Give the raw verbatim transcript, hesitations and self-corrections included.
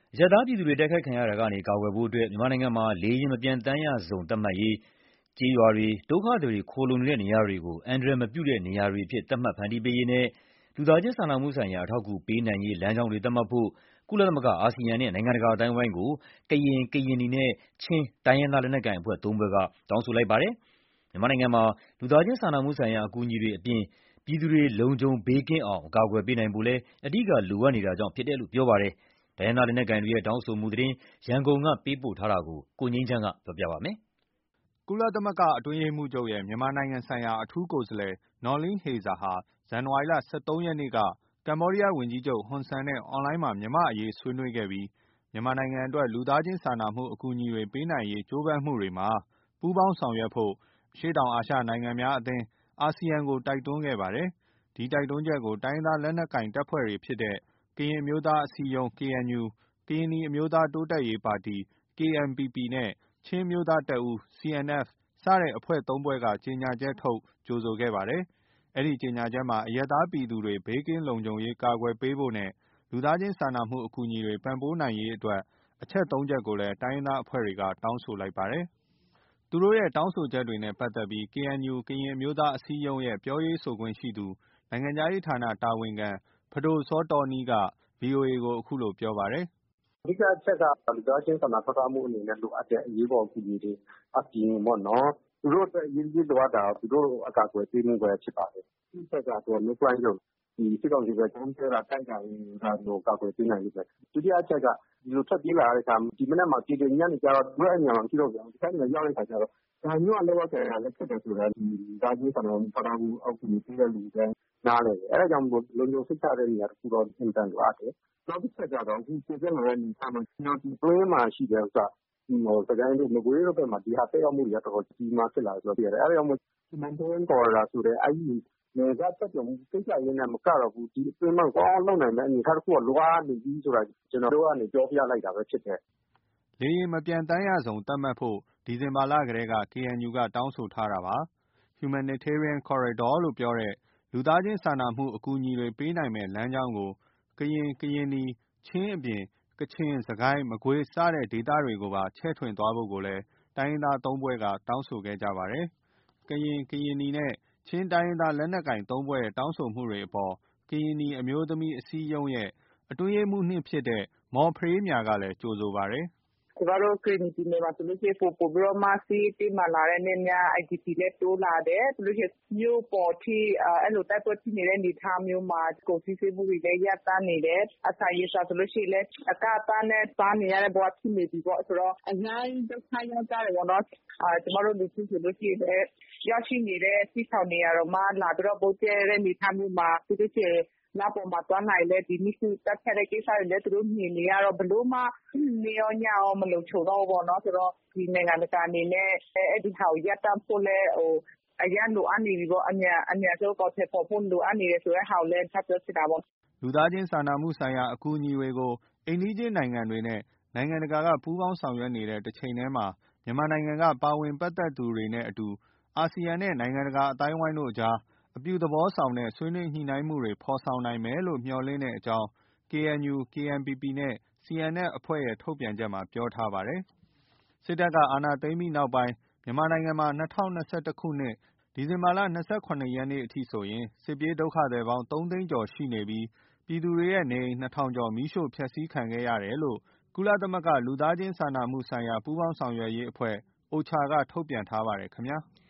အရပ်သားပြည်သူတွေတိုက်ခိုက်ခံရတာကနေကာကွယ်ဖို့အတွက်မြန်မာနိုင်ငံမှာလေယာဉ်မပျံသန်းရဇုန်သတ်မှတ်ရေး၊ ကျေးရွာတွေ၊ဒုက္ခသည်တွေခိုလှုံနေတဲ့နေရာတွေကိုအန္တရာယ်မပြုတဲ့နေရာတွေအဖြစ်သတ်မှတ်ဖန်တီးပေးရေးနဲ့လူသားချင်းစာနာမှုဆိုင်ရာအထောက်အကူပေးနိုင်ရေးလမ်းကြောင်းတွေသတ်မှတ်ဖို့ကုလသမဂ္ဂ၊အာဆီယံနဲ့နိုင်ငံတကာအသိုင်းအဝိုင်းကိုကရင်၊ကရင်နီနဲ့ချင်းတိုင်းရင်းသားလက်နက်ကိုင်အဖွဲ့သုံးဖွဲ့ကတောင်းဆိုလိုက်ပါတယ်။ မြန်မာနိုင်ငံမှာလူသားချင်းစာနာမှုဆိုင်ရာအကူအညီတွေအပြင်ပြည်သူတွေလုံခြုံဘေးကင်းအောင်အကာအကွယ်ပေးနိုင်ဖို့လည်းအဓိကလိုအပ်နေတာကြောင့်ဖြစ်တယ်လို့ပြောပါတယ်။ တိုင်းရင်းသားလက်နက်ကိုင်တွေရဲ့တောင်းဆိုမှုသတင်းရန်ကုန်ကပေးပို့ထားတာကိုကိုငြိမ်းချမ်းကပြောပြပါမယ်။ ကုလသမဂ္ဂအတွင်းရေးမှူးချုပ်ရဲ့မြန်မာနိုင်ငံဆိုင်ရာအထူးကိုယ်စားလှယ် Noeleen Heyzer ဟာ ဇန်နဝါရီလ ၁၃ ရက်နေ့က ကမ္ဘောဒီးယားဝန်ကြီးချုပ် ဟွန်ဆန်နဲ့ အွန်လိုင်းမှာမြန်မာ့အရေးဆွေးနွေးခဲ့ပြီး မြန်မာနိုင်ငံအတွက် လူသားချင်းစာနာမှုအကူအညီတွေပေးနိုင်ရေးကြိုးပမ်းမှုတွေမှာ ပူးပေါင်းဆောင်ရွက်ဖို့ အရှေ့တောင်အာရှနိုင်ငံများအသင်း အာဆီယံကို တိုက်တွန်းခဲ့ပါတယ်။ ဒီတိုက်တွန်းချက်ကို တိုင်းရင်းသားလက်နက်ကိုင်တပ်ဖွဲ့တွေဖြစ်တဲ့ ကရင်အမျိုးသားအစည်းအရုံး ကေအန်ယူ၊ ကရင်နီအမျိုးသားတိုးတက်ရေးပါတီ ကေအမ်ပီပီနဲ့ ချင်းအမျိုးသားတပ်ဦး စီအန်အက်ဖ် စတဲ့အဖွဲ့သုံးဖွဲ့က ကြေညာချက်ထုတ်ကြိုဆိုခဲ့ပါတယ်။ အဲဒီကြေညာချက်မှာ အရပ်သားပြည်သူတွေဘေးကင်းလုံခြုံရေးကာကွယ်ပေးဖို့နဲ့ လူသားချင်းစာနာမှုအကူအညီတွေပံ့ပိုးနိုင်ရေးအတွက် အချက် သုံးချက်ကိုလည်း တိုင်းရင်းသားအဖွဲ့တွေက တောင်းဆိုလိုက်ပါတယ်။ သူတို့ရဲ့တောင်းဆိုချက်တွေနဲ့ပတ်သက်ပြီး ကေအန်ယူ ကရင်အမျိုးသားအစည်းအရုံးရဲ့ပြောရေးဆိုခွင့်ရှိသူ နိုင်ငံခြားရေးဌာနတာဝန်ခံ ပဒိုစောတောနီးက ဗွီအိုအေကိုအခုလိုပြောပါတယ်။ “အဓိကအချက်ကလူသားချင်းစာနာထောက်ထားမှုအနေနဲ့လိုအပ်တဲ့အရေးပေါ်အကူအညီတွေအပြင်ပေါ့နော် သူတို့အတွက်အရေးကြီးလိုအပ်တာကသူတို့အကာအကွယ်ပေးမှုပဲဖြစ်ပါတယ်။ သူ့ဘက်ကသူကမျိုးပွိုင်းစုံဒီစစ်ကောင်စီဘက်ကပြောတာတိုက်တာတွေကိုကာကွယ်ပေးနိုင်လိမ့်မယ်။ ဒုတိယအချက်ကဒီလိုထွက်ပြေးလာတဲ့အခါဒီမနက်မှာကြည်တင်ညနေကျတော့သူတို့အဲ့နေရာမှာမရှိတော့ဘူး။ တခြားနေရာရောက်တဲ့အခါကျတော့ဒါမျိုးကလုပ်ရကိုင်ရလည်းခက်တယ်ဆိုတာဒီလူသားချင်းစာနာထောက်ထားမှုအကူအညီပေးတဲ့လူတွေနားလည်တယ်။ အဲဒါကြောင့်မို့လုံခြုံစိတ်ချတဲ့နေရာတစ်ခုတော့အင်မတန်လိုအပ်တယ်။ နောက်တစ်ချက်ကတော့အခုကျေပြန့်လာတဲ့အနေအထားမှာတွင်းမှာရှိတဲ့ဥစ္စာစကိုင်းတို့မကွေးတို့ဘက်မှာဒီဟာသက်ရောက်မှုတွေကတော်တော်ကြီးမားဖြစ်လာတယ်ဆိုတာသိရတယ်။ အဲဒါကြောင့်မို့ Humanitarian Corridor ဆိုတဲ့အဲ့ဒီနယ်စပ်ဖြတ်ကျော်မှုကိစ္စရပ်နဲ့မကတော့ဘူးဒီအတွင်းပိုင်းကောင်းအောင်လုပ်နိုင်မယ့်အနေအထားတစ်ခုကလိုအပ်နေပြီဆိုတာကျွန်တော်တို့ကနေပြောပြလိုက်တာပဲဖြစ်တယ်။ ” လေယာဉ်မပျံသန်းရဇုန်သတ်မှတ်ဖို့ ဒီဇင်ဘာလကတည်းက ကေအန်ယူကတောင်းဆိုထားတာပါ။ Humanitarian Corridor လို့ပြောတဲ့ လူသားချင်းစာနာမှုအကူအညီတွေပေးနိုင်မယ့်လမ်းကြောင်းကို ကရင်၊ကရင်နီ၊ ချင်းအပြင် ကချင်၊စစ်ကိုင်း၊ မကွေး စတဲ့ဒေသတွေကိုပါချဲ့ထွင်သွားဖို့ကိုလည်း တိုင်းရင်းသားသုံးဖွဲ့က တောင်းဆိုခဲ့ကြပါတယ်။ ကရင်၊ကရင်နီနဲ့ ချင်းတိုင်းရင်းသားလက်နက်ကိုင်သုံးဖွဲ့ရဲ့တောင်းဆိုမှုတွေအပေါ် ကရင်နီအမျိုးသမီးအစည်းအရုံးရဲ့အတွင်းရေးမှူး၂ဖြစ်တဲ့ မော်ဖရေးမြာကလည်းကြိုဆိုပါတယ်။ “ကျမတို့ကရင်နီပြည်နယ်မှာဆိုလို့ရှိရင်ပိုပိုပြီးတော့မှစစ်ရေးတင်းမာလာတဲ့နေ့များ အိုင်ဒီပီ လည်းတိုးလာတယ်။ ပြီးလို့ရှိရင်မြို့ပေါ်ထိအဲ့လိုတိုက်ပွဲဖြစ်နေတဲ့အနေအထားမျိုးမှာကုန်စည်စီးမှုတွေလည်းရပ်တန့်နေတယ်။ အစာရေစာဆိုလို့ရှိရင်လည်းအကန့်အသတ်နဲ့စားနေရတဲ့ဘဝဖြစ်နေပြီပေါ့ဆိုတော့အရမ်းဒုက္ခရောက်ကြတယ်ပေါ့နော်။ အာကျမတို့လူထုဆိုလို့ရှိရင်လည်းရောက်ရှိနေတဲ့စစ်ရှောင်နေရာတောင်မှလာပြီးတော့ဗုံးကြဲတဲ့အနေအထားမျိုးမှာပြီးလို့ရှိရင်လမ်းပေါ်မှာသွားနိုင်လည်းဒီမီးရှို့သတ်ဖြတ်တဲ့ကိစ္စတွေလည်းသူတို့မြင်နေရတော့ဘယ်လိုမှနေ့ရောညရောမလုံခြုံတော့ဘူးပေါ့နော်ဆိုတော့ဒီနိုင်ငံတကာအနေနဲ့အဲ့ဒီဟာကိုရပ်တန့်ဖို့လည်းဟိုအရမ်းလိုအပ်နေပြီပေါ့အမြန်အမြန်ဆုံးအကောင်အထည်ဖော်ဖို့လိုအပ်နေတယ်ဆိုတဲ့ဟာကိုလည်းထပ်ပြောချင်တာပေါ့။ ” လူသားချင်းစာနာမှုဆိုင်ရာအကူအညီတွေကို အိမ်နီးချင်းနိုင်ငံတွေနဲ့နိုင်ငံတကာကပူးပေါင်းဆောင်ရွက်နေတဲ့တချိန်တည်းမှာ မြန်မာနိုင်ငံကပါဝင်ပတ်သက်သူတွေနဲ့အတူ အာဆီယံနဲ့နိုင်ငံတကာအသိုင်းအဝိုင်းတို့ကြား အပြုသဘောဆောင်တဲ့ဆွေးနွေးညှိနှိုင်းမှုတွေဖော်ဆောင်နိုင်မယ်လို့ မျှော်လင့်ကြောင်း ကေအန်ယူ၊ ကေအမ်ပီပီနဲ့ စီအန်အက်ဖ် အဖွဲ့ရဲ့ ထုတ်ပြန်ချက်မှာပြောထားပါတယ်။ စစ်တပ်ကအာဏာသိမ်းပြီးနောက်ပိုင်းမြန်မာနိုင်ငံမှာ ၂၀၂၁ ခုနှစ် ဒီဇင်ဘာလ ၂၇ ရက်နေ့အထိဆိုရင် စစ်ပြေးဒုက္ခသည်ပေါင်း သုံးသိန်းကျော်ရှိနေပြီး ပြည်သူတွေရဲ့နေအိမ် နှစ်ထောင်ကျော် မီးရှို့ဖျက်ဆီးခံခဲ့ရတယ်လို့ ကုလသမဂ္ဂလူသားချင်းစာနာမှုဆိုင်ရာပူးပေါင်းဆောင်ရွက်ရေးအဖွဲ့ အိုချာက ထုတ်ပြန်ထားပါတယ်ခင်ဗျာ။